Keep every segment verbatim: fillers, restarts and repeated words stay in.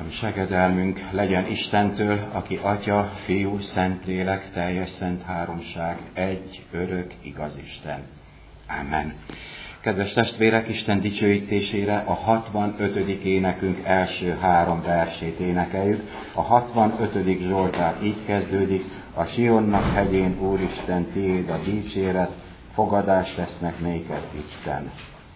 A segedelmünk legyen Istentől, aki Atya, Fiú, Szentlélek, teljes szent háromság, egy, örök, igaz Isten. Amen. Kedves testvérek, Isten dicsőítésére a hatvanötödik énekünk első három versét énekeljük. A hatvanötödik Zsoltár így kezdődik: a Sionnak hegyén, Úristen, tiéd a dicséret, fogadást tesznek néked itten.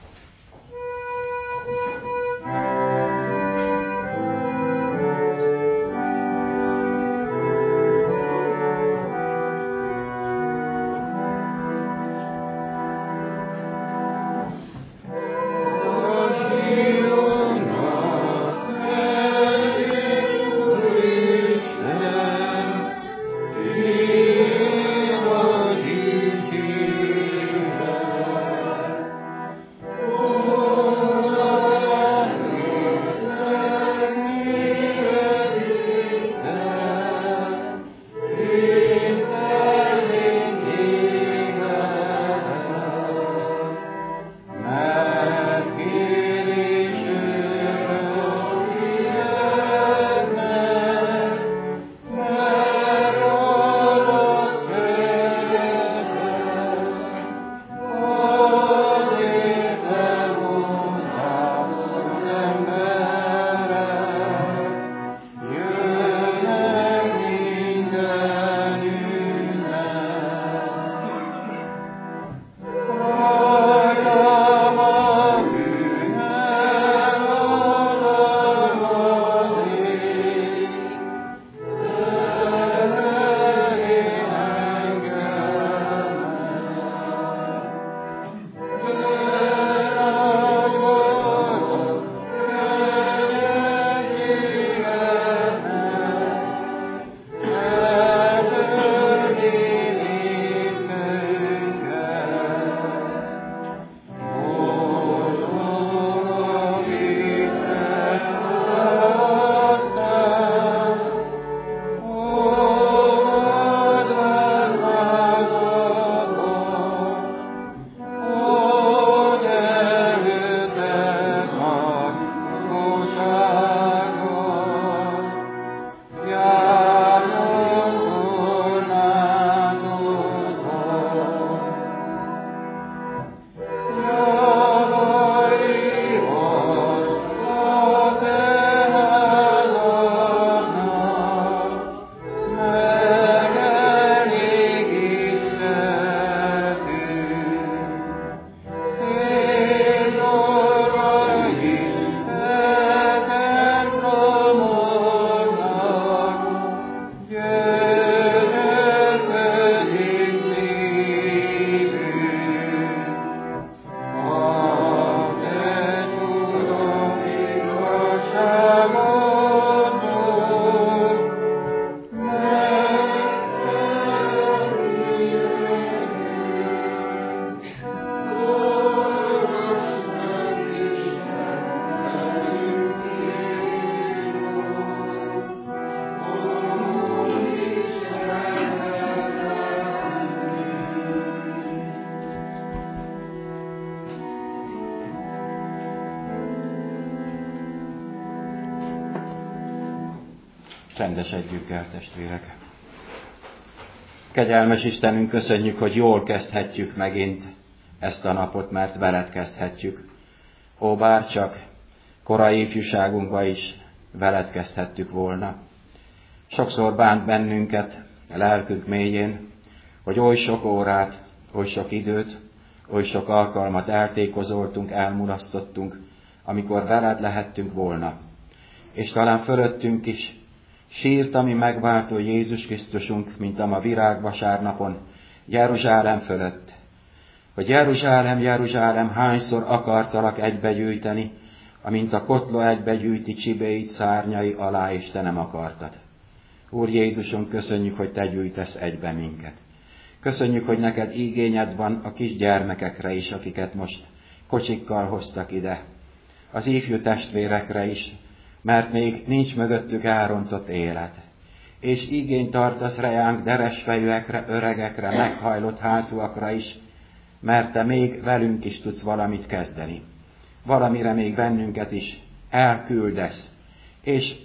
Csendesedjük el, testvérek! Kegyelmes Istenünk, köszönjük, hogy jól kezdhetjük megint ezt a napot, mert veled kezdhetjük. Ó, bárcsak korai ifjúságunkban is veled kezdhettük volna. Sokszor bánt bennünket lelkünk mélyén, hogy oly sok órát, oly sok időt, oly sok alkalmat eltékozoltunk, elmulasztottunk, amikor veled lehettünk volna. És talán fölöttünk is sírt a mi megváltó Jézus Krisztusunk, mint a ma virágvasárnapon, Jeruzsálem fölött. Hogy Jeruzsálem, Jeruzsálem, hányszor akartalak egybegyűjteni, amint a kotló egybegyűjti csibéit szárnyai alá, és te nem akartad. Úr Jézusom, köszönjük, hogy te gyűjtesz egybe minket. Köszönjük, hogy neked igényed van a kis gyermekekre is, akiket most kocsikkal hoztak ide. Az ifjú testvérekre is, mert még nincs mögöttük elrontott élet. És igényt tartasz reánk deresfejűekre, öregekre, meghajlott hátúakra is, mert te még velünk is tudsz valamit kezdeni. Valamire még bennünket is elküldesz, és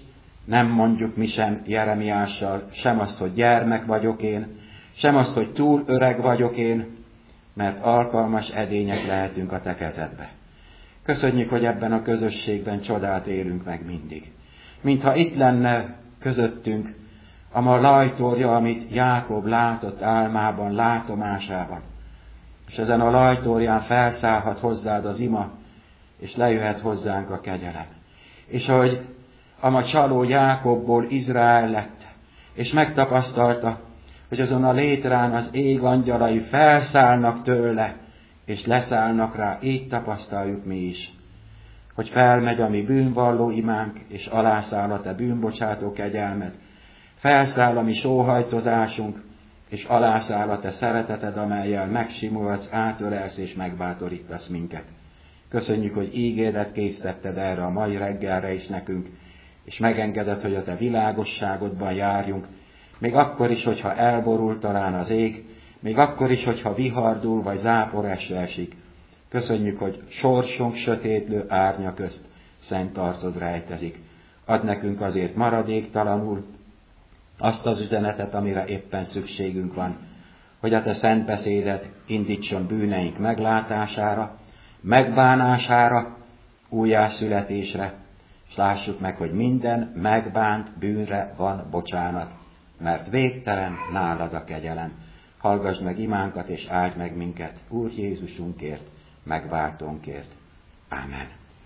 Nem mondjuk mi sem Jeremiással sem azt, hogy gyermek vagyok én, sem azt, hogy túl öreg vagyok én, mert alkalmas edények lehetünk a te kezedbe. Köszönjük, hogy ebben a közösségben csodát élünk meg mindig. Mintha itt lenne közöttünk a ma lajtórja, amit Jákob látott álmában, látomásában. És ezen a lajtórján felszállhat hozzád az ima, és lejöhet hozzánk a kegyelem. És ahogy a ma csaló Jákobból Izrael lett, és megtapasztalta, hogy azon a létrán az ég angyalai felszállnak tőle, és leszállnak rá, így tapasztaljuk mi is, hogy felmegy a mi bűnvalló imánk, és alászáll a te bűnbocsátó kegyelmed, felszáll a mi sóhajtozásunk, és alászáll a te szereteted, amellyel megsimulsz, átölelsz és megbátorítasz minket. Köszönjük, hogy ígédet készítetted erre a mai reggelre is nekünk, és megengeded, hogy a te világosságodban járjunk, még akkor is, hogyha elborul talán az ég, még akkor is, hogyha vihardul vagy zápor eső esik. Köszönjük, hogy sorsunk sötétlő árnya közt szent arcod rejtezik. Add nekünk azért maradéktalanul azt az üzenetet, amire éppen szükségünk van, hogy a te szent beszéded indítson bűneink meglátására, megbánására, újjászületésre, és lássuk meg, hogy minden megbánt bűnre van bocsánat, mert végtelen nálad a kegyelem. Hallgass meg imánkat, és áld meg minket, Úr Jézusunkért, megváltónkért. Ámen.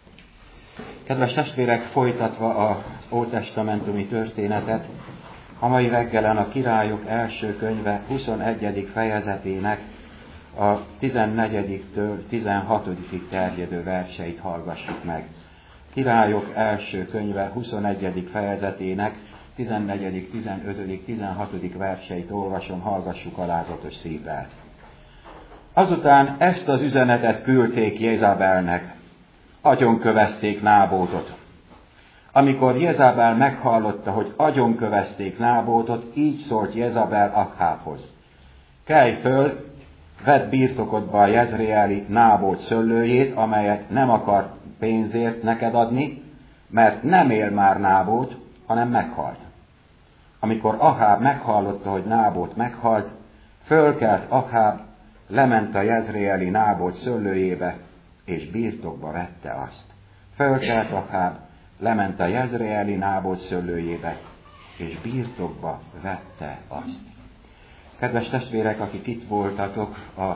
Kedves testvérek, folytatva az ótestamentumi történetet, a mai reggelen a Királyok első könyve huszonegyedik fejezetének a tizennegyediktől tizenhatodikig terjedő verseit hallgassuk meg. Királyok első könyve huszonegyedik fejezetének tizennegyedik, tizenötödik, tizenhatodik verseit olvasom, hallgassuk alázatos szívvel. Azután ezt az üzenetet küldték Jézabelnek, agyonkövezték Nábótot. Amikor Jézabel meghallotta, hogy agyonkövezték Nábótot, így szólt Jézabel Akhábhoz. Kelj föl, vedd birtokodba a jezreeli Nábót szöllőjét, amelyet nem akar pénzért neked adni, mert nem él már Nábót, hanem meghalt. Amikor Aháb meghallotta, hogy Nábót meghalt, fölkelt Aháb, lement a jezreeli Nábót szöllőjébe, és birtokba vette azt. Fölkelt Aháb, lement a jezreeli Nábót szöllőjébe, és birtokba vette azt. Kedves testvérek, akik itt voltatok a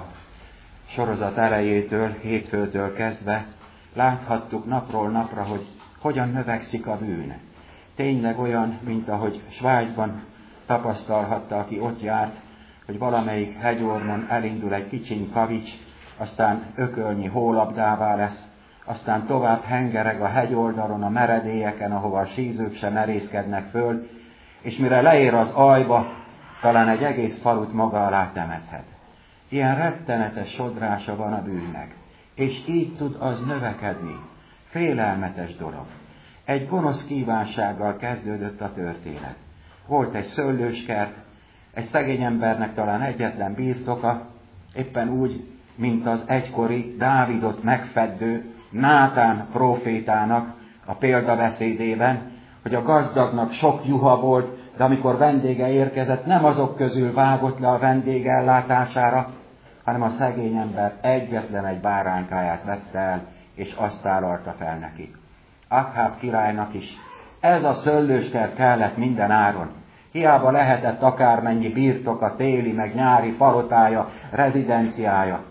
sorozat elejétől, hétfőtől kezdve, láthattuk napról napra, hogy hogyan növekszik a bűn. Tényleg olyan, mint ahogy Svájcban tapasztalhatta, aki ott járt, hogy valamelyik hegyormon elindul egy kicsiny kavics, aztán ökölnyi hólabdává lesz, aztán tovább hengereg a hegyoldalon, a meredélyeken, ahova a sízők sem merészkednek föl, és mire leér az aljba, talán egy egész falut maga alá temethet. Ilyen rettenetes sodrása van a bűnnek, és így tud az növekedni. Félelmetes dolog. Egy gonosz kívánsággal kezdődött a történet. Volt egy szőlőskert, egy szegény embernek talán egyetlen birtoka, éppen úgy, mint az egykori Dávidot megfeddő Nátán prófétának a példabeszédében, hogy a gazdagnak sok juha volt, de amikor vendége érkezett, nem azok közül vágott le a vendég ellátására, hanem a szegény ember egyetlen egy báránykáját vette el, és azt állalta fel neki. Akháb királynak is ez a szőlőskert kellett minden áron. Hiába lehetett akármennyi birtoka, téli meg nyári palotája, rezidenciája.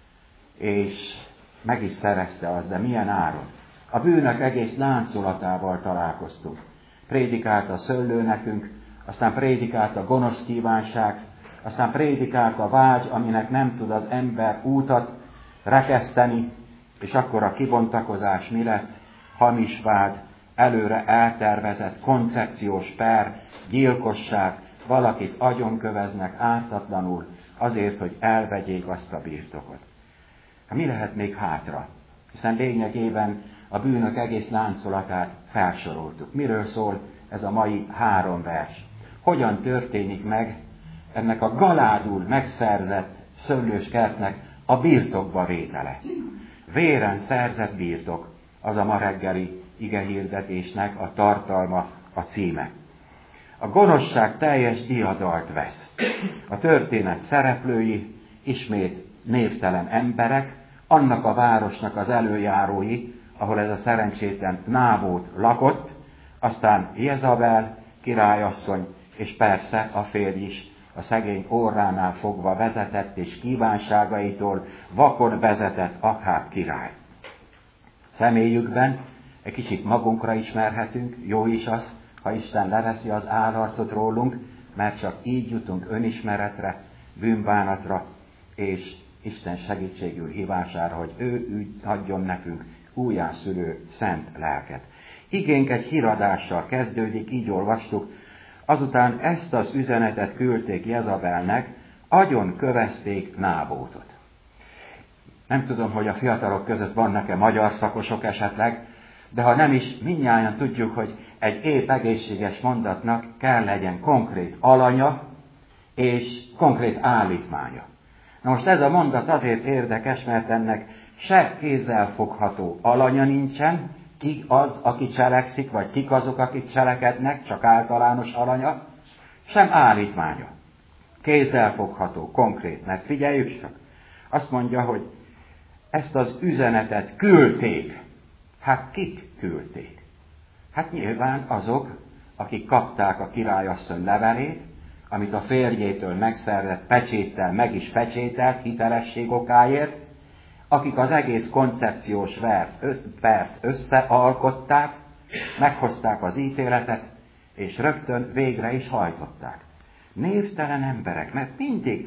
És meg is szerezte azt, de milyen áron? A bűnök egész láncolatával találkoztunk. Prédikált a szőlő nekünk, aztán prédikált a gonosz kívánság, aztán prédikált a vágy, aminek nem tud az ember útat rekeszteni, és akkor a kibontakozás mi lett? Hamis vád, előre eltervezett koncepciós per, gyilkosság, valakit agyonköveznek ártatlanul azért, hogy elvegyék azt a birtokot. Hát mi lehet még hátra? Hiszen lényegében a bűnök egész láncolatát felsoroltuk. Miről szól ez a mai három vers? Hogyan történik meg ennek a galádul megszerzett szőlőskertnek a birtokba vétele? Véren szerzett birtok, az a ma reggeli igehirdetésnek a tartalma, a címe. A gonoszság teljes diadalt vesz. A történet szereplői ismét névtelen emberek, annak a városnak az előjárói, ahol ez a szerencsétlen Nábót lakott, aztán Jezabel, királyasszony, és persze a férj is a szegény orránál fogva vezetett, és kívánságaitól vakon vezetett Akháb király. Személyükben egy kicsit magunkra ismerhetünk, jó is az, ha Isten leveszi az állarcot rólunk, mert csak így jutunk önismeretre, bűnbánatra, és Isten segítségül hívására, hogy ő ügy adjon nekünk újjászülő szent lelket. Igénk egy híradással kezdődik, így olvastuk, azután ezt az üzenetet küldték Jezabelnek, agyon kövezték Nábótot. Nem tudom, hogy a fiatalok között vannak-e magyar szakosok esetleg, de ha nem is, mindnyájan tudjuk, hogy egy épp egészséges mondatnak kell legyen konkrét alanya és konkrét állítmánya. Na most ez a mondat azért érdekes, mert ennek se kézzelfogható alanya nincsen, ki az, aki cselekszik, vagy kik azok, akik cselekednek, csak általános alanya, sem állítmánya. Kézzelfogható, konkrét, mert figyeljük csak. Azt mondja, hogy ezt az üzenetet küldték. Hát kik küldték? Hát nyilván azok, akik kapták a királyasszony levelét, amit a férjétől megszerzett pecséttel meg is pecsételt hitelesség okáért, akik az egész koncepciós pert összealkották, meghozták az ítéletet, és rögtön végre is hajtották. Névtelen emberek, mert mindig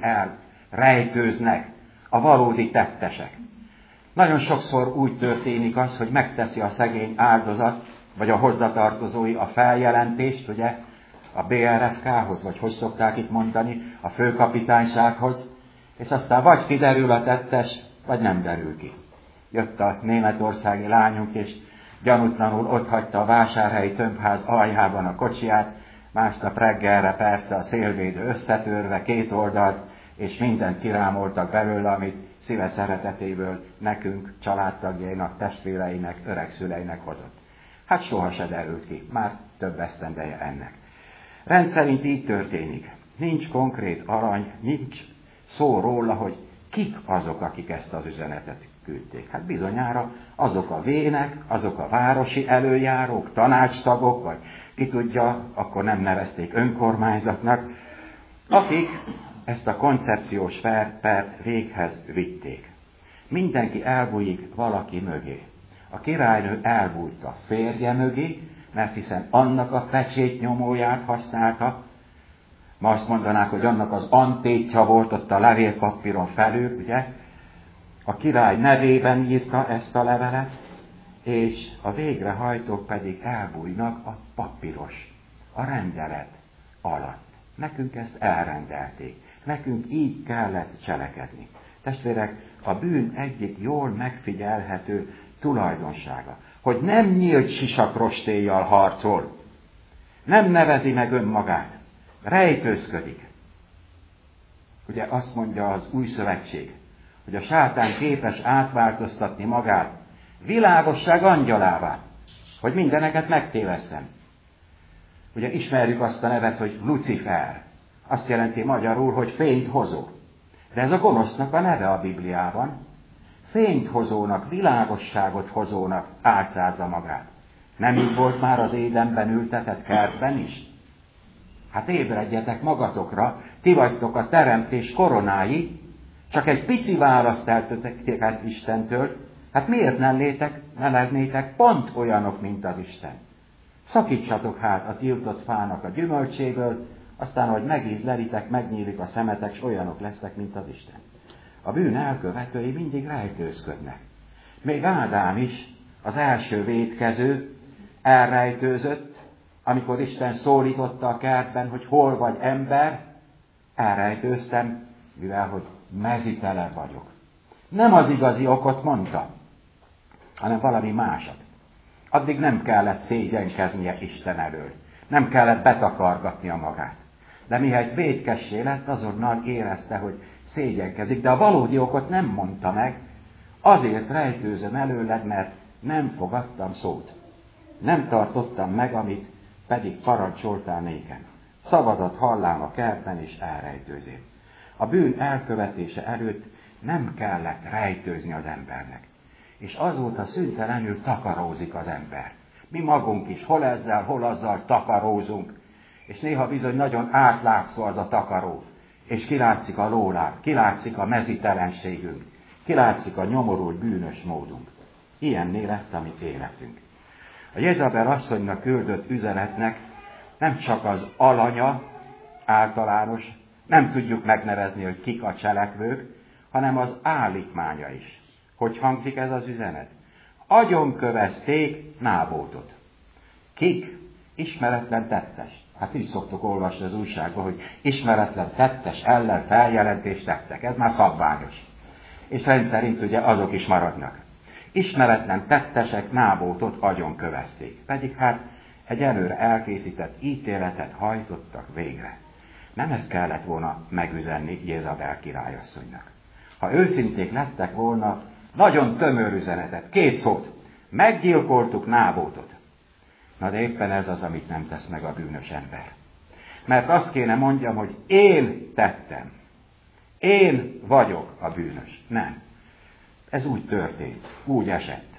elrejtőznek a valódi tettesek. Nagyon sokszor úgy történik az, hogy megteszi a szegény áldozat, vagy a hozzatartozói a feljelentést, ugye, a bé er ef ká-hoz, vagy hogy szokták itt mondani, a főkapitánysághoz, és aztán vagy kiderül a tettes, vagy nem derül ki. Jött a németországi lányunk, és gyanútlanul otthagyta a vásárhelyi tömbház aljában a kocsiját, másnap reggelre persze a szélvédő összetörve, két oldalt, és mindent kirámoltak belőle, amit szíve szeretetéből nekünk, családtagjainak, testvéreinek, öregszüleinek hozott. Hát soha se derült ki, már több esztendeje ennek. Rendszerint így történik. Nincs konkrét arany, nincs szó róla, hogy kik azok, akik ezt az üzenetet küldték. Hát bizonyára azok a vének, azok a városi előjárók, tanácstagok, vagy ki tudja, akkor nem nevezték önkormányzatnak, akik ezt a koncepciós pert véghez vitték. Mindenki elbújik valaki mögé. A királynő elbújt a férje mögé, mert hiszen annak a pecsétnyomóját használta. Ma azt mondanák, hogy annak az antétja volt ott a levélpapíron felül, ugye? A király nevében írta ezt a levelet, és a végrehajtók pedig elbújnak a papíros, a rendelet alatt. Nekünk ezt elrendelték. Nekünk így kellett cselekedni. Testvérek, a bűn egyik jól megfigyelhető tulajdonsága, hogy nem nyílt sisakrostéjjal harcol, nem nevezi meg önmagát, rejtőzködik. Ugye azt mondja az Új Szövetség, hogy a sátán képes átváltoztatni magát világosság angyalává, hogy mindeneket megtévesszen. Ugye ismerjük azt a nevet, hogy Lucifer. Azt jelenti magyarul, hogy fényt hozó. De ez a gonosznak a neve a Bibliában. Fényt hozónak, világosságot hozónak álcázza magát. Nem így volt már az Édenben ültetett kertben is? Hát ébredjetek magatokra, ti vagytok a teremtés koronái, csak egy pici választ eltöttek Istentől, hát miért nem létek, ne lennétek pont olyanok, mint az Isten? Szakítsatok hát a tiltott fának a gyümölcséből, aztán, hogy megízlelitek, megnyílik a szemetek, s olyanok lesznek, mint az Isten. A bűn elkövetői mindig rejtőzködnek. Még Ádám is, az első vétkező, elrejtőzött, amikor Isten szólította a kertben, hogy hol vagy ember, elrejtőztem, mivel hogy mezitelen vagyok. Nem az igazi okot mondta, hanem valami másat. Addig nem kellett szégyenkeznie Isten elől. Nem kellett betakargatnia magát. De mihelyt vétkessé lett, azonnal érezte, hogy szégyenkezik, de a valódi okot nem mondta meg, azért rejtőzöm előled, mert nem fogadtam szót. Nem tartottam meg, amit pedig parancsoltál nékem. Szabadat hallám a kertben és elrejtőzém. A bűn elkövetése előtt nem kellett rejtőzni az embernek. És azóta szüntelenül takarózik az ember. Mi magunk is hol ezzel, hol azzal takarózunk. És néha bizony nagyon átlátszó az a takaró. És kilátszik a lóláb, kilátszik a mezitelenségünk, kilátszik a nyomorult bűnös módunk. Ilyenné lett a mi életünk. A Jezabel asszonynak küldött üzenetnek nem csak az alanya általános, nem tudjuk megnevezni, hogy kik a cselekvők, hanem az állítmánya is. Hogy hangzik ez az üzenet? Agyonkövezték Nábótot. Kik? Ismeretlen tettes. Hát így szoktuk olvasni az újságban, hogy ismeretlen tettes ellen feljelentést tettek. Ez már szabványos. És rendszerint ugye azok is maradnak. Ismeretlen tettesek Nábótot agyonkövezték. Pedig hát egy előre elkészített ítéletet hajtottak végre. Nem ezt kellett volna megüzenni Jézabel királyasszonynak. Ha őszinték lettek volna, nagyon tömör üzenetet, két szót, meggyilkoltuk Nábótot. Na de éppen ez az, amit nem tesz meg a bűnös ember. Mert azt kéne mondjam, hogy én tettem. Én vagyok a bűnös. Nem. Ez úgy történt, úgy esett.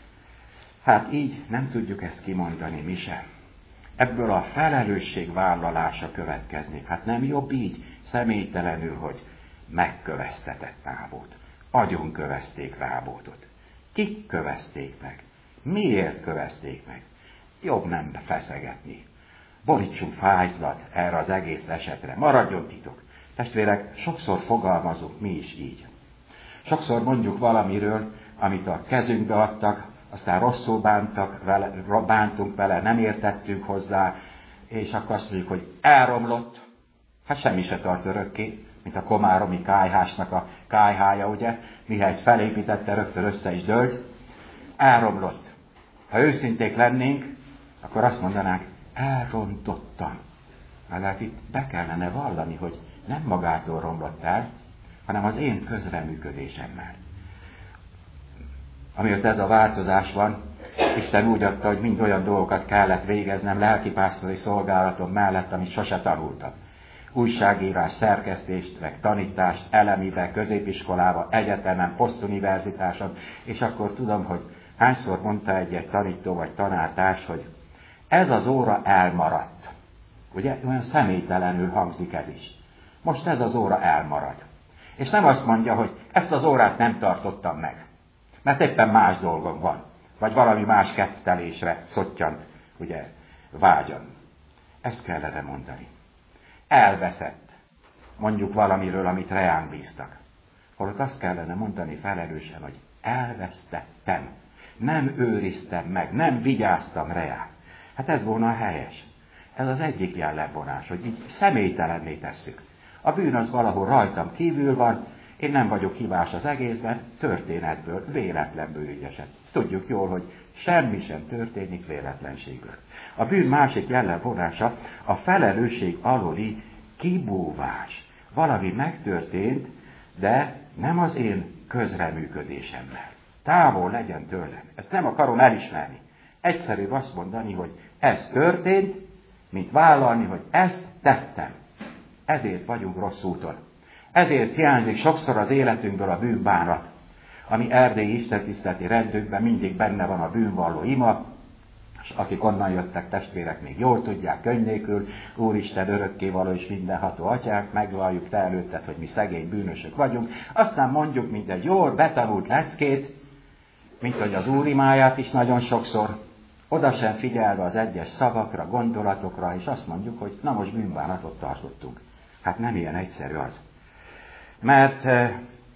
Hát így nem tudjuk ezt kimondani mi sem. Ebből a felelősség vállalása következik. Hát nem jobb így, személytelenül, hogy megköveztetett Nábót. Agyon kövezték Nábótot. Kik kövezték meg? Miért kövezték meg? Jobb nem feszegetni. Borítsunk fájtlat erre az egész esetre. Maradjon titok. Testvérek, sokszor fogalmazunk mi is így. Sokszor mondjuk valamiről, amit a kezünkbe adtak, aztán rosszul bántak vele, bántunk vele, nem értettünk hozzá, és akkor azt mondjuk, hogy elromlott. Hát semmi se tart örökké, mint a komáromi kályhásnak a kályhája, ugye? Mihelyt felépítette, rögtön össze is dőlt. Elromlott. Ha őszinték lennénk, akkor azt mondanánk, elrontottam. Hát itt be kellene vallani, hogy nem magától romlott el, hanem az én közreműködésemmel. Amiért ez a változás van, Isten úgy adta, hogy mind olyan dolgokat kellett végeznem lelkipásztori szolgálatom mellett, amit sose tanultam. Újságírás, szerkesztést, meg tanítást, elemibe, középiskolába, egyetemen, posztuniverzitáson, és akkor tudom, hogy hányszor mondta egy-egy tanító vagy tanártárs, hogy ez az óra elmaradt. Ugye, olyan személytelenül hangzik ez is. Most ez az óra elmarad. És nem azt mondja, hogy ezt az órát nem tartottam meg, mert éppen más dolgom van, vagy valami más kettelésre szottyant, ugye, vágyam. Ezt kellene mondani. Elveszett, mondjuk valamiről, amit reán bíztak. Holott azt kellene mondani felelősen, hogy elvesztettem, nem őriztem meg, nem vigyáztam reán. Hát ez volna a helyes. Ez az egyik jellemvonás, hogy így személytelenné tesszük. A bűn az valahol rajtam kívül van, én nem vagyok hibás az egészben, történetből, véletlenből ügyesed. Tudjuk jól, hogy semmi sem történik véletlenségből. A bűn másik jellemvonása a felelősség alóli kibúvás. Valami megtörtént, de nem az én közreműködésemmel. Távol legyen tőlem. Ezt nem akarom elismerni. Egyszerűbb azt mondani, hogy ez történt, mint vállalni, hogy ezt tettem. Ezért vagyunk rossz úton. Ezért hiányzik sokszor az életünkből a bűnbánat. Ami erdélyi istentiszteleti rendünkben mindig benne van a bűnvalló ima, és akik onnan jöttek testvérek még jól tudják, könyv nélkül, Úristen örökkévaló és mindenható atyánk, megvalljuk te előtted, hogy mi szegény bűnösök vagyunk, aztán mondjuk, mint egy jól betanult leckét, mint hogy az Úr imáját is nagyon sokszor, oda sem figyelve az egyes szavakra, gondolatokra, és azt mondjuk, hogy na most bűnbánatot tartottunk. Hát nem ilyen egyszerű az. Mert e,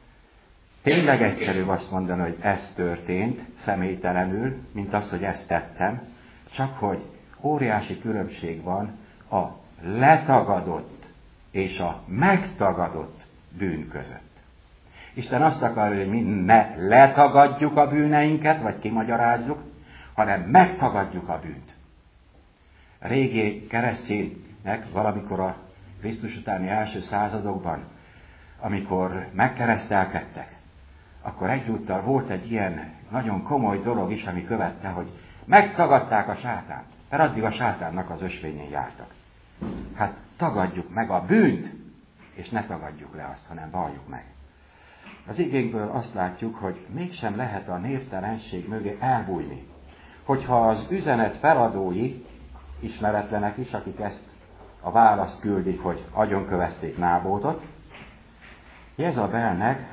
tényleg egyszerű azt mondani, hogy ez történt személytelenül, mint az, hogy ezt tettem, csak hogy óriási különbség van a letagadott és a megtagadott bűn között. Isten azt akarja, hogy mi ne letagadjuk a bűneinket, vagy kimagyarázzuk, hanem megtagadjuk a bűnt. A régi kereszténynek valamikor a Krisztus utáni első századokban, amikor megkeresztelkedtek, akkor egyúttal volt egy ilyen nagyon komoly dolog is, ami követte, hogy megtagadták a sátánt. Mert addig a sátánnak az ösvényén jártak. Hát tagadjuk meg a bűnt, és ne tagadjuk le azt, hanem valljuk meg. Az igénkből azt látjuk, hogy mégsem lehet a névtelenség mögé elbújni. Hogyha az üzenet feladói ismeretlenek is, akik ezt a választ küldik, hogy agyonkövezték Nábótot, Jezabelnek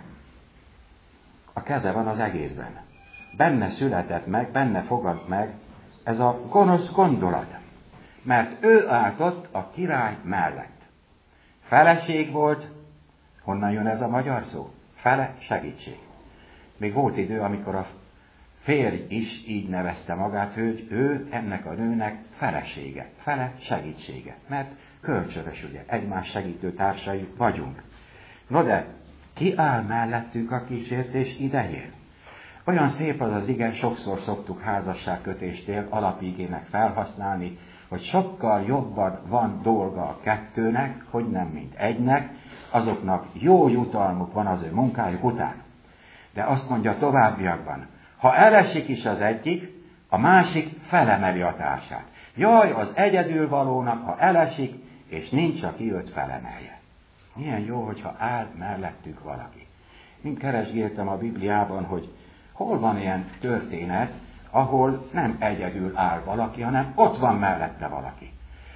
a keze van az egészben. Benne született meg, benne fogad meg ez a gonosz gondolat. Mert ő állt ott a király mellett. Feleség volt, honnan jön ez a magyar szó? Fele segítség. Még volt idő, amikor a férj is így nevezte magát, hogy ő ennek a nőnek felesége, fele segítsége. Mert kölcsönös, ugye, egymás segítő társai vagyunk. No de, ki áll mellettük a kísértés idején? Olyan szép az az ige, sokszor szoktuk házasságkötéstél alapigének felhasználni, hogy sokkal jobban van dolga a kettőnek, hogy nem mint egynek, azoknak jó jutalmuk van az ő munkájuk után. De azt mondja továbbiakban, ha elesik is az egyik, a másik felemeli a társát. Jaj, az egyedülvalónak, ha elesik, és nincs, aki őt felemelje. Milyen jó, hogyha áll mellettük valaki. Mind keresgéltem a Bibliában, hogy hol van ilyen történet, ahol nem egyedül áll valaki, hanem ott van mellette valaki.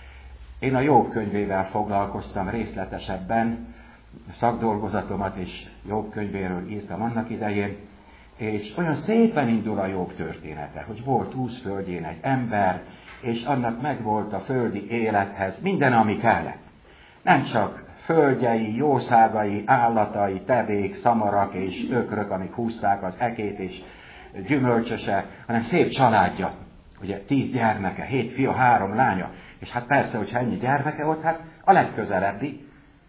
Én a Jobb könyvével foglalkoztam részletesebben, szakdolgozatomat és Jobb könyvéről írtam annak idején, és olyan szépen indul a Jobb története, hogy volt húsz földjén egy ember, és annak megvolt a földi élethez minden, ami kellett. Nem csak földjei, jószágai, állatai, tevék, szamarak és ökrök, amik húzták az ekét és gyümölcsöse, hanem szép családja. Ugye tíz gyermeke, hét fia, három lánya. És hát persze, hogyha ennyi gyermeke volt, hát a legközelebbi,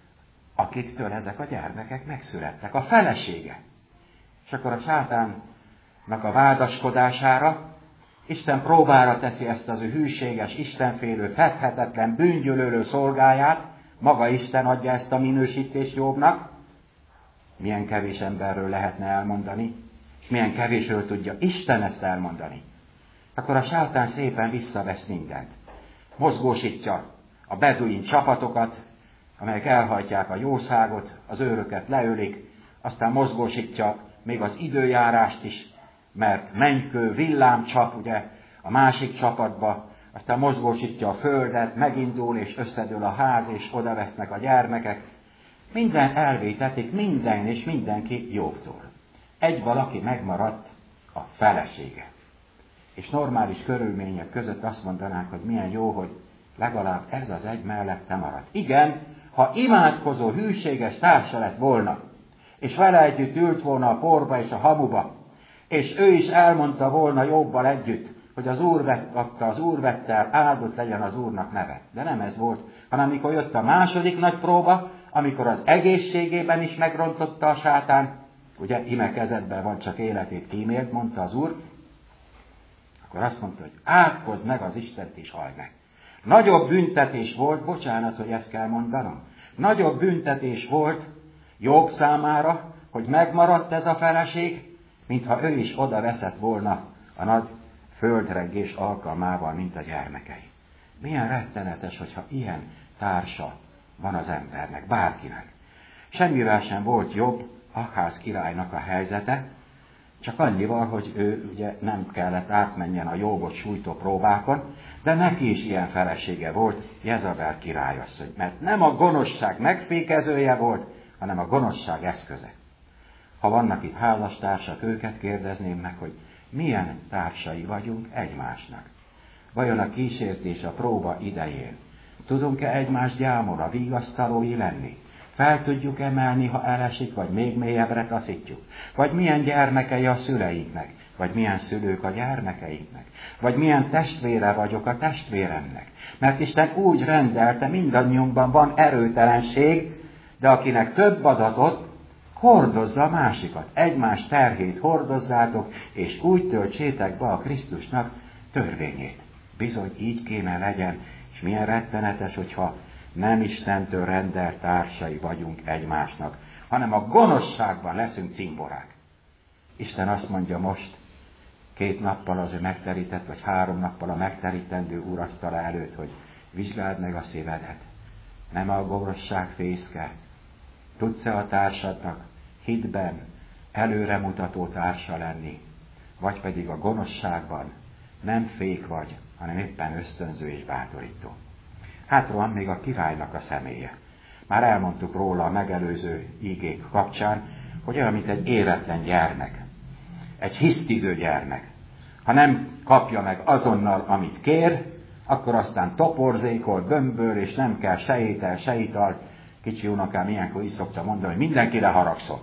akiktől ezek a gyermekek megszülettek. A felesége. És akkor a sátánnak a vádaskodására Isten próbára teszi ezt az ő hűséges, istenfélő, fedhetetlen, bűngyűlölő szolgáját, maga Isten adja ezt a minősítést Jobbnak. Milyen kevés emberről lehetne elmondani, és milyen kevésről tudja Isten ezt elmondani. Akkor a sátán szépen visszavesz mindent. Mozgósítja a beduin csapatokat, amelyek elhajtják a jószágot, az őröket leölik, aztán mozgósítja még az időjárást is, mert mennykő, villám csap ugye a másik csapatba, aztán mozgósítja a földet, megindul és összedől a ház, és oda vesznek a gyermekek. Minden elvétetik, minden és mindenki Jobbtól. Egy valaki megmaradt, a felesége. És normális körülmények között azt mondanánk, hogy milyen jó, hogy legalább ez az egy mellette maradt. Igen, ha imádkozó, hűséges társa lett volna, és vele együtt ült volna a porba és a hamuba, és ő is elmondta volna Jobbal együtt, hogy az Úr vett, adta, az Úr vette el, áldott legyen az Úrnak neve. De nem ez volt, hanem amikor jött a második nagy próba, amikor az egészségében is megrontotta a sátán, ugye ime kezedben van, csak életét kímélt, mondta az Úr, akkor azt mondta, hogy átkozd meg az Istent és halj meg. Nagyobb büntetés volt, bocsánat, hogy ezt kell mondanom, nagyobb büntetés volt Jobb számára, hogy megmaradt ez a feleség, mintha ő is oda veszett volna a nagy földrengés alkalmával, mint a gyermekei. Milyen rettenetes, hogyha ilyen társa van az embernek, bárkinek. Semmivel sem volt jobb Aház királynak a helyzete, csak annyival, hogy ő ugye nem kellett átmenjen a Jobbot sújtó próbákon, de neki is ilyen felesége volt, Jezabel királyasszony, mert nem a gonoszság megfékezője volt, hanem a gonoszság eszköze. Ha vannak itt házastársak, őket kérdezném meg, hogy milyen társai vagyunk egymásnak. Vajon a kísértés, a próba idején tudunk-e egymás gyámora, vigasztalói lenni? Fel tudjuk emelni, ha elesik, vagy még mélyebbre taszítjuk? Vagy milyen gyermekei a szüleinknek? Vagy milyen szülők a gyermekeinknek? Vagy milyen testvére vagyok a testvéremnek? Mert Isten úgy rendelte, mindannyiunkban van erőtelenség, de akinek több adatot, hordozza a másikat. Egymás terhét hordozzátok, és úgy töltsétek be a Krisztusnak törvényét. Bizony így kéne legyen, és milyen rettenetes, hogyha nem Istentől rendelt társai vagyunk egymásnak, hanem a gonoszságban leszünk cimborák. Isten azt mondja most, két nappal az ő megterített, vagy három nappal a megterítendő úrasztala előtt, hogy vizsgáld meg a szívedet. Nem a gonoszság fészke. Tudsz-e a társadnak hitben előremutató társa lenni, vagy pedig a gonoszságban nem fék vagy, hanem éppen ösztönző és bátorító. Hátra van még a királynak a személye. Már elmondtuk róla a megelőző ígék kapcsán, hogy olyan, mint egy éretlen gyermek. Egy hisztiző gyermek. Ha nem kapja meg azonnal, amit kér, akkor aztán toporzékol, bömböl, és nem kell se étel, se ital. Kicsi unokám ilyenkor így szokta mondani, hogy mindenkire haragszom.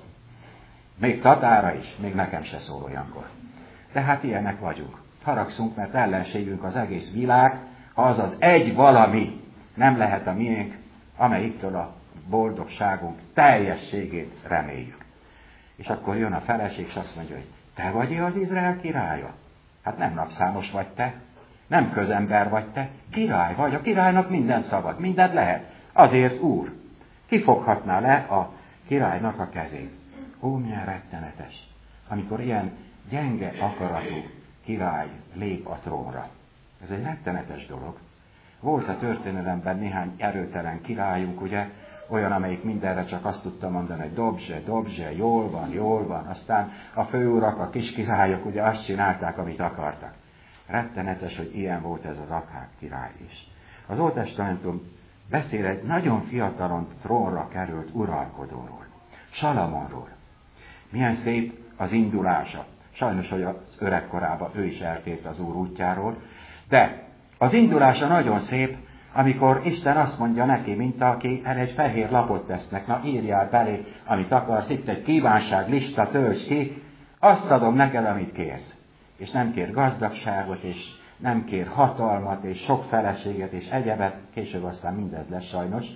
Még Tatára is, még nekem se szól olyankor. De hát ilyenek vagyunk. Haragszunk, mert ellenségünk az egész világ, ha az az egy valami nem lehet a miénk, amelyiktől a boldogságunk teljességét reméljük. És akkor jön a feleség, és azt mondja, hogy te vagy az Izrael királya? Hát nem napszámos vagy te, nem közember vagy te, király vagy, a királynak minden szabad, mindent lehet. Azért úr, ki foghatná le a királynak a kezét? Ó, milyen rettenetes, amikor ilyen gyenge akaratú király lép a trónra. Ez egy rettenetes dolog. Volt a történelemben néhány erőtelen királyunk, ugye, olyan, amelyik mindenre csak azt tudta mondani, hogy dobzse, dobzse, jól van, jól van. Aztán a főurak, a kis királyok ugye azt csinálták, amit akartak. Rettenetes, hogy ilyen volt ez az Akháb király is. Az Ótestamentum beszél egy nagyon fiatalon trónra került uralkodóról, Salamonról. Milyen szép az indulása. Sajnos, hogy az öregkorában ő is eltért az Úr útjáról, de az indulása nagyon szép, amikor Isten azt mondja neki, mint aki el egy fehér lapot tesznek, na írjál belé, amit akarsz, itt egy kívánságlista, töltsd ki, azt adom neked, amit kérsz. És nem kér gazdagságot, és nem kér hatalmat, és sok feleséget, és egyebet, később aztán mindez lesz sajnos,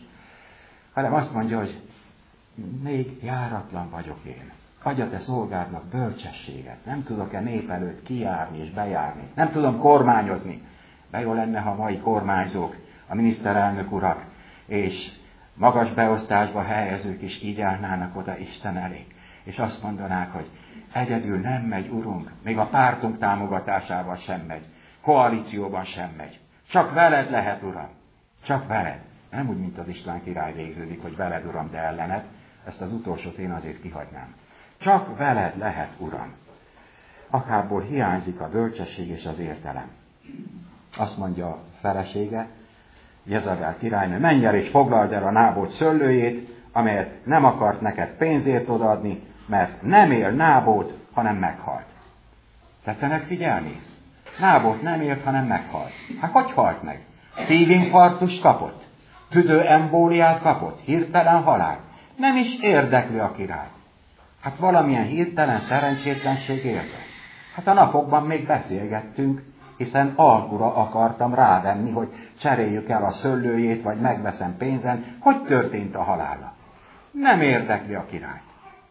hanem azt mondja, hogy még járatlan vagyok én. Adj a te szolgádnak bölcsességet. Nem tudok-e nép előtt kijárni és bejárni. Nem tudom kormányozni. De jó lenne, ha a mai kormányzók, a miniszterelnök urak és magas beosztásba helyezők is így állnának oda Isten elé. És azt mondanák, hogy egyedül nem megy, Urunk, még a pártunk támogatásával sem megy, koalícióban sem megy. Csak veled lehet, Uram. Csak veled. Nem úgy, mint az István király végződik, hogy veled, Uram, de ellened. Ezt az utolsót én azért kihagynám. Csak veled lehet, Uram. Akárból hiányzik a bölcsesség és az értelem. Azt mondja a felesége, Jezabel királynő, menj el és foglald el a Nábót szőlőjét, amelyet nem akart neked pénzért odaadni, mert nem él Nábót, hanem meghalt. Tetszenek figyelni? Nábót nem élt, hanem meghalt. Hát hogy halt meg? Szívinfarktust kapott? Tüdőembóliát kapott? Hirtelen halált? Nem is érdekli a királyt. Hát valamilyen hirtelen szerencsétlenség érte. Hát a napokban még beszélgettünk, hiszen alkura akartam rávenni, hogy cseréljük el a szőlőjét, vagy megveszem pénzen. Hogy történt a halála? Nem érdekli a királyt.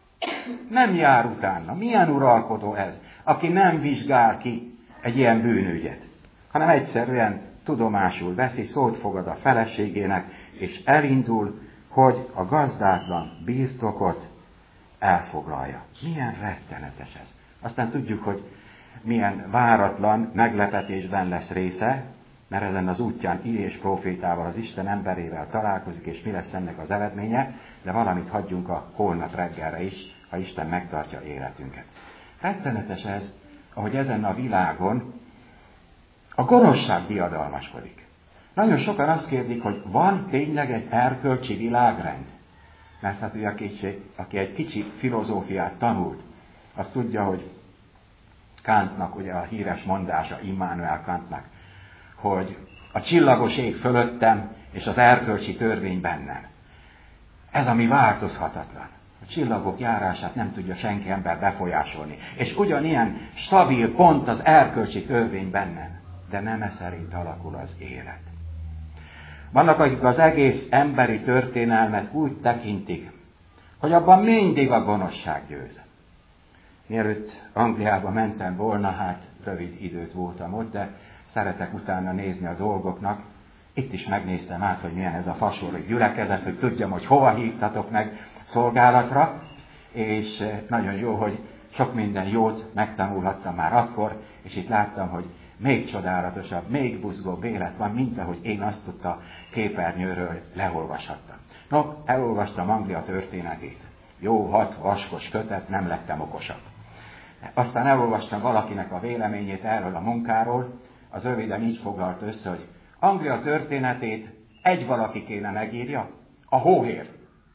Nem jár utána. Milyen uralkodó ez, aki nem vizsgál ki egy ilyen bűnügyet, hanem egyszerűen tudomásul veszi, szót fogad a feleségének, és elindul, hogy a gazdátlan birtokot elfoglalja. Milyen rettenetes ez. Aztán tudjuk, hogy milyen váratlan meglepetésben lesz része, mert ezen az útján Illés prófétával, az Isten emberével találkozik, és mi lesz ennek az eredménye, de valamit hagyjunk a holnap reggelre is, ha Isten megtartja életünket. Rettenetes ez, ahogy ezen a világon a gonoszság diadalmaskodik. Nagyon sokan azt kérdik, hogy van tényleg egy erkölcsi világrend? Mert hát ugye, aki egy kicsi filozófiát tanult, az tudja, hogy Kantnak, ugye a híres mondása, Immanuel Kantnak, hogy a csillagos ég fölöttem, és az erkölcsi törvény bennem. Ez ami változhatatlan. A csillagok járását nem tudja senki ember befolyásolni. És ugyanilyen stabil pont az erkölcsi törvény bennem. De nem e szerint alakul az élet. Vannak, akik az egész emberi történelmet úgy tekintik, hogy abban mindig a gonoszság győz. Mielőtt Angliába mentem volna, hát rövid időt voltam ott, de szeretek utána nézni a dolgoknak. Itt is megnéztem át, hogy milyen ez a fasori gyülekezet, hogy tudjam, hogy hova hívtatok meg szolgálatra, és nagyon jó, hogy Sok minden jót megtanulhattam már akkor, és itt láttam, hogy még csodálatosabb, még buzgóbb élet van, mint ahogy én azt ott a képernyőről leolvashattam. No, elolvastam Anglia történetét. Jó, hat vaskos kötet, nem lettem okosabb. Aztán elolvastam valakinek a véleményét erről a munkáról, az röviden így foglalta össze, hogy Anglia történetét egy valaki kéne megírja, a hóhér.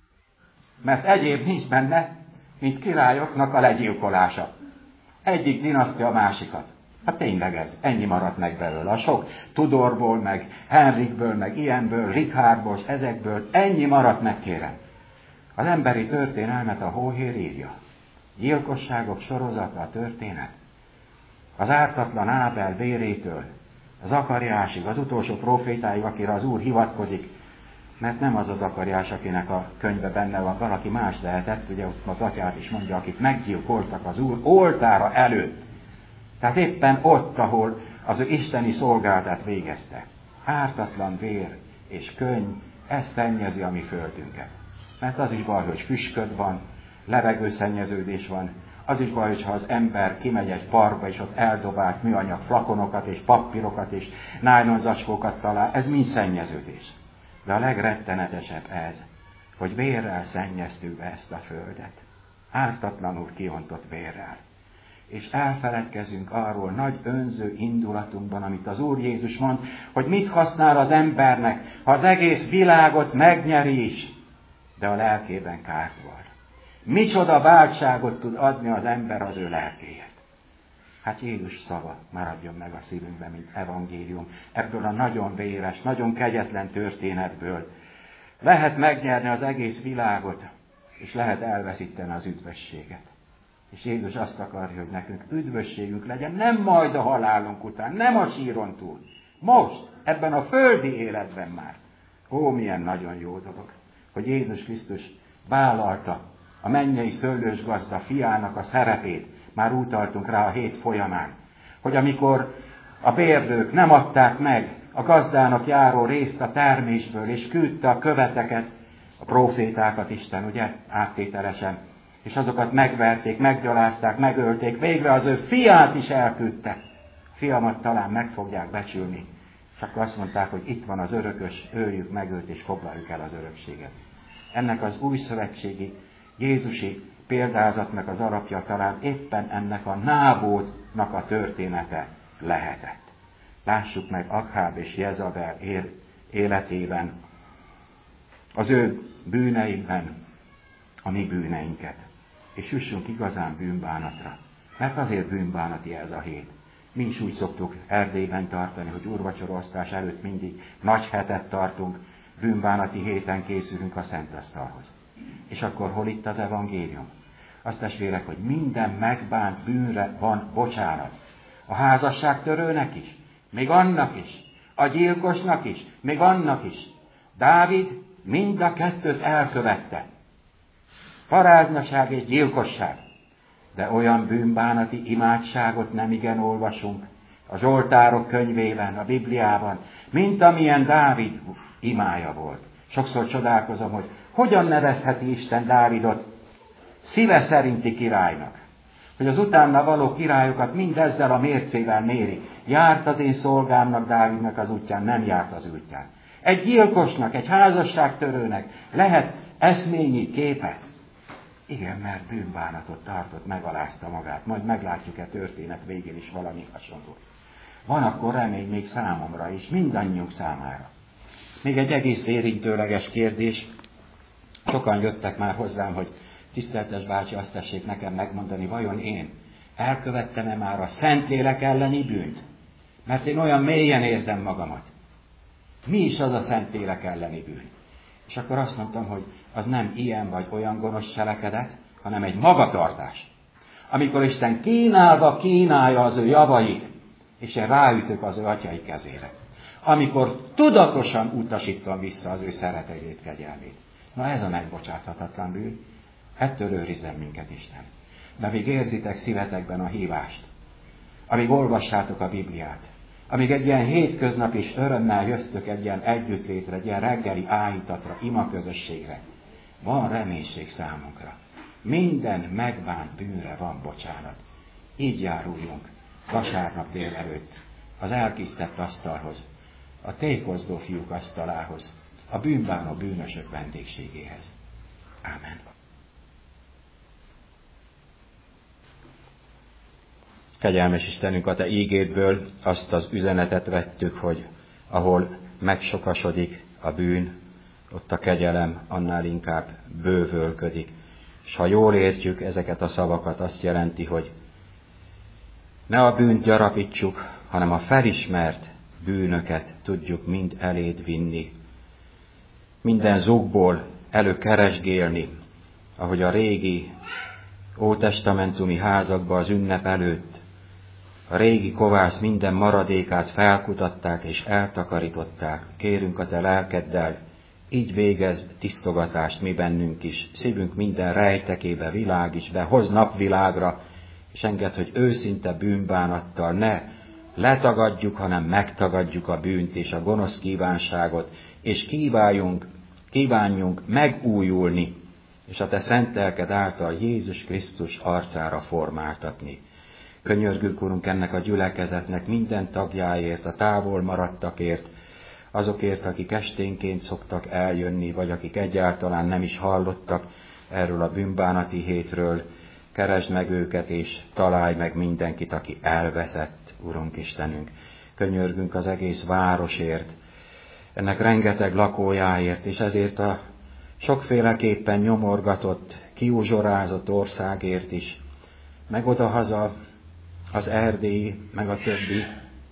Mert egyéb nincs benne, mint királyoknak a legyilkolása. Egyik dinasztia a másikat. Hát tényleg ez, ennyi maradt meg belőle. A sok Tudorból, meg Henrikből, meg ilyenből, Richardból, ezekből, ennyi maradt meg, kérem. Az emberi történelmet a hóhér írja. Gyilkosságok sorozata a történet. Az ártatlan Ábel vérétől, az Zakariásig, az utolsó profétáig, akire az Úr hivatkozik, mert nem az az Zakariás, akinek a könyve benne van, valaki más lehetett, ugye ott az atyát is mondja, akit meggyilkoltak az Úr oltára előtt. Tehát éppen ott, ahol az ő isteni szolgálatát végezte. Ártatlan vér és könny, ez szennyezi a mi földünket. Mert az is baj, hogy füsköd van, levegőszennyeződés van, az is baj, hogyha az ember kimegy egy parkba, és ott eldobált műanyag flakonokat, és papírokat, és nájlonzacskókat talál, ez mind szennyeződés. De a legrettenetesebb ez, hogy vérrel szennyeztük be ezt a földet. Ártatlanul kiontott vérrel. És elfeledkezünk arról nagy önző indulatunkban, amit az Úr Jézus mond, hogy mit használ az embernek, ha az egész világot megnyeri is, de a lelkében kárt van. Micsoda váltságot tud adni az ember az ő lelkéért. Hát Jézus szava maradjon meg a szívünkben, mint evangélium. Ebből a nagyon véres, nagyon kegyetlen történetből lehet megnyerni az egész világot, és lehet elveszíteni az üdvösséget. És Jézus azt akarja, hogy nekünk üdvösségünk legyen, nem majd a halálunk után, nem a síron túl. Most, ebben a földi életben már. Ó, milyen nagyon jó dolog, hogy Jézus Krisztus vállalta a mennyei szőlősgazda fiának a szerepét. Már utaltunk rá a hét folyamán, hogy amikor a bérlők nem adták meg a gazdának járó részt a termésből, és küldte a követeket, a prófétákat Isten, ugye, áttételesen, és azokat megverték, meggyalázták, megölték, végre az ő fiát is elküldte. Fiamat talán meg fogják becsülni. És akkor azt mondták, hogy itt van az örökös, öljük meg őt, és foglaljuk el az örökséget. Ennek az újszövetségi, jézusi példázatnak az alapja talán éppen ennek a Nábótnak a története lehetett. Lássuk meg Akháb és Jezabel életében, az ő bűneikben a mi bűneinket, és jussunk igazán bűnbánatra. Mert azért bűnbánati ez a hét. Mi is úgy szoktuk Erdélyben tartani, hogy úrvacsoraosztás előtt mindig nagy hetet tartunk, bűnbánati héten készülünk a szentasztalhoz. És akkor hol itt az evangélium? Azt testvérek, hogy minden megbánt bűnre van bocsánat. A házasságtörőnek is, még annak is, a gyilkosnak is, még annak is. Dávid mind a kettőt elkövette. Paráznaság és gyilkosság. De olyan bűnbánati imádságot nem igen olvasunk a Zsoltárok könyvében, a Bibliában, mint amilyen Dávid imája volt. Sokszor csodálkozom, hogy hogyan nevezheti Isten Dávidot szíve szerinti királynak. Hogy az utána való királyokat mindezzel a mércével méri. Járt az én szolgámnak, Dávidnak az útján, nem járt az útján. Egy gyilkosnak, egy házasságtörőnek lehet eszményi képe. Igen, mert bűnbánatot tartott, megalázta magát. Majd meglátjuk-e történet végén is valami hasonló. Van akkor remény még számomra is, mindannyiunk számára. Még egy egész érintőleges kérdés. Sokan jöttek már hozzám, hogy tiszteltes bácsi, azt tessék nekem megmondani, vajon én elkövettem-e már a Szentlélek elleni bűnt? Mert én olyan mélyen érzem magamat. Mi is az a Szentlélek elleni bűn? És akkor azt mondtam, hogy az nem ilyen vagy olyan gonosz cselekedet, hanem egy magatartás. Amikor Isten kínálva kínálja az ő javait, és én ráütök az ő atyai kezére. Amikor tudatosan utasítom vissza az ő szeretetét, kegyelmét. Na ez a megbocsáthatatlan bűn. Ettől őrizzen minket Isten. De amíg érzitek szívetekben a hívást, amíg olvassátok a Bibliát, amíg egy ilyen hétköznap és örömmel jöztök egy ilyen együttlétre, egy ilyen reggeli áhítatra, imaközösségre, van reménység számunkra. Minden megbánt bűnre van bocsánat. Így járuljunk vasárnap délelőtt az elkisztett asztalhoz, a tékozdó fiúk asztalához, a bűnbánó bűnösök vendégségéhez. Ámen. Kegyelmes Istenünk, a Te ígédből azt az üzenetet vettük, hogy ahol megsokasodik a bűn, ott a kegyelem annál inkább bővölködik. És ha jól értjük ezeket a szavakat, azt jelenti, hogy ne a bűnt gyarapítsuk, hanem a felismert bűnöket tudjuk mind eléd vinni. Minden zugból előkeresgélni, ahogy a régi ótestamentumi házakban az ünnep előtt a régi kovász minden maradékát felkutatták és eltakarították. Kérünk a Te lelkeddel, így végezd tisztogatást mi bennünk is, szívünk minden rejtekébe világíts be, hozz napvilágra, és engedd, hogy őszinte bűnbánattal ne letagadjuk, hanem megtagadjuk a bűnt és a gonosz kívánságot, és kíváljunk, kívánjunk megújulni, és a Te szent lelked által Jézus Krisztus arcára formáltatni. Könyörgünk, Urunk, ennek a gyülekezetnek minden tagjáért, a távol maradtakért, azokért, akik esténként szoktak eljönni, vagy akik egyáltalán nem is hallottak erről a bűnbánati hétről. Keresd meg őket, és találj meg mindenkit, aki elveszett, Urunk Istenünk. Könyörgünk az egész városért, ennek rengeteg lakójáért, és ezért a sokféleképpen nyomorgatott, kiuzsorázott országért is, meg odahaza az erdélyi, meg a többi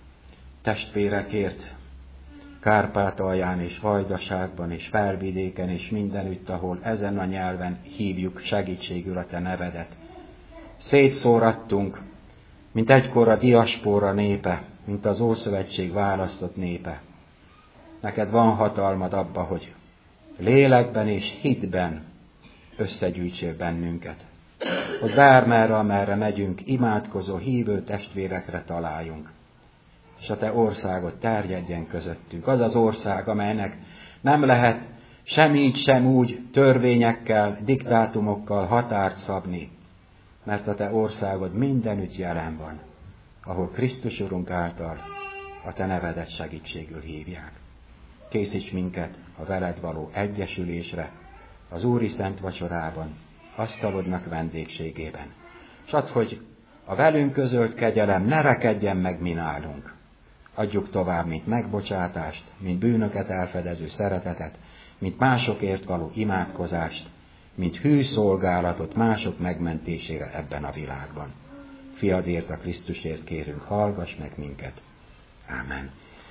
testvérekért, Kárpátalján és Vajdaságban és Felvidéken és mindenütt, ahol ezen a nyelven hívjuk segítségül a Te nevedet. Szétszórattunk, mint egykor a diaspóra népe, mint az Ószövetség választott népe. Neked van hatalmad abba, hogy lélekben és hitben összegyűjtsél bennünket. Hogy bármerre, amerre megyünk, imádkozó, hívő testvérekre találjunk. És a Te országot terjedjen közöttünk. Az az ország, amelynek nem lehet sem így, sem úgy törvényekkel, diktátumokkal határt szabni, mert a Te országod mindenütt jelen van, ahol Krisztus Urunk által a Te nevedet segítségül hívják. Készíts minket a veled való egyesülésre, az Úri Szent Vacsorában, asztalodnak vendégségében. S add, hogy a velünk közölt kegyelem ne rekedjen meg mi nálunk. Adjuk tovább, mint megbocsátást, mint bűnöket elfedező szeretetet, mint másokért való imádkozást, mint hű szolgálatot mások megmentésére ebben a világban. Fiadért, a Krisztusért kérünk, hallgass meg minket. Ámen.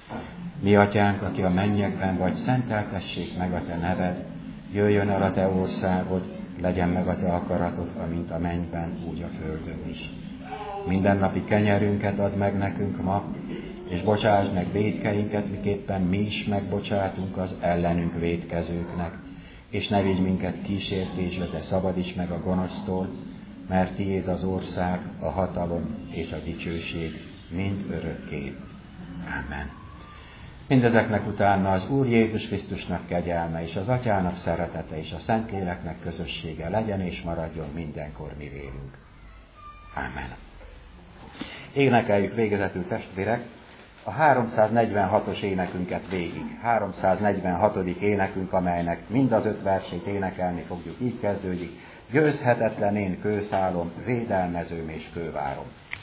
Mi atyánk, aki a mennyekben vagy, szenteltessék meg a Te neved, jöjjön el a Te országod, legyen meg a Te akaratod, amint a mennyben, úgy a földön is. Mindennapi kenyerünket add meg nekünk ma, és bocsásd meg vétkeinket, miképpen mi is megbocsátunk az ellenünk vétkezőknek, és ne vigy minket kísértésbe, de szabadíts meg a gonosztól, mert tiéd az ország, a hatalom és a dicsőség mind örökké. Ámen. Mindezeknek utána az Úr Jézus Krisztusnak kegyelme, és az Atyának szeretete, és a Szentléleknek közössége legyen és maradjon mindenkor mi vélünk. Ámen. Énekeljük végezetül, testvérek, a háromszáznegyvenhatos énekünket végig. háromszáznegyvenhatodik énekünk, amelynek mind az öt versét énekelni fogjuk, így kezdődik. Győzhetetlen én kőszálom, védelmezőm és kővárom.